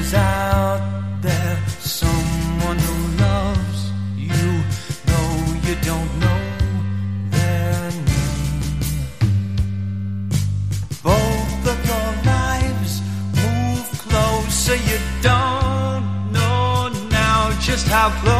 Is out there someone who loves you, though you don't know their name? Both of your lives move closer, you don't know now just how close